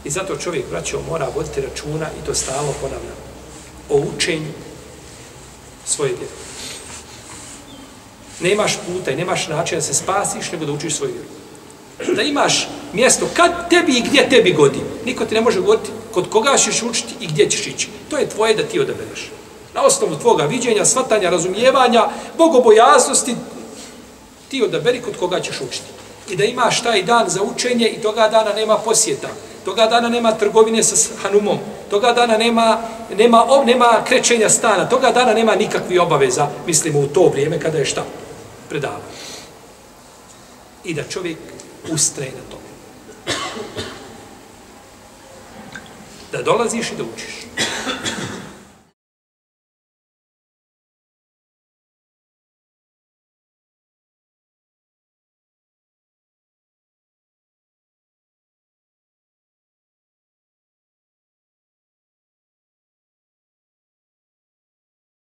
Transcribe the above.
I zato čovjek, braćo, mora voditi računa, i to stalno ponavljam, o učenju svoje vjere. Nemaš puta i nemaš načina da se spasiš, nego da učiš svoju vjeru. Da imaš mjesto kad tebi i gdje tebi godi. Niko ti ne može goditi kod koga ćeš učiti i gdje ćeš ići. To je tvoje da ti odabereš. Na osnovu tvoga viđenja, shvatanja, razumijevanja, bogobojaznosti, ti odaberi kod koga ćeš učiti. I da imaš taj dan za učenje i toga dana nema posjeta. Toga dana nema trgovine sa Hanumom. Toga dana nema krećenja stana. Toga dana nema nikakvih obaveza, mislimo u to vrijeme kada je šta? Predavanje. I da čovjek ustraje na tome. Da dolaziš i da učiš.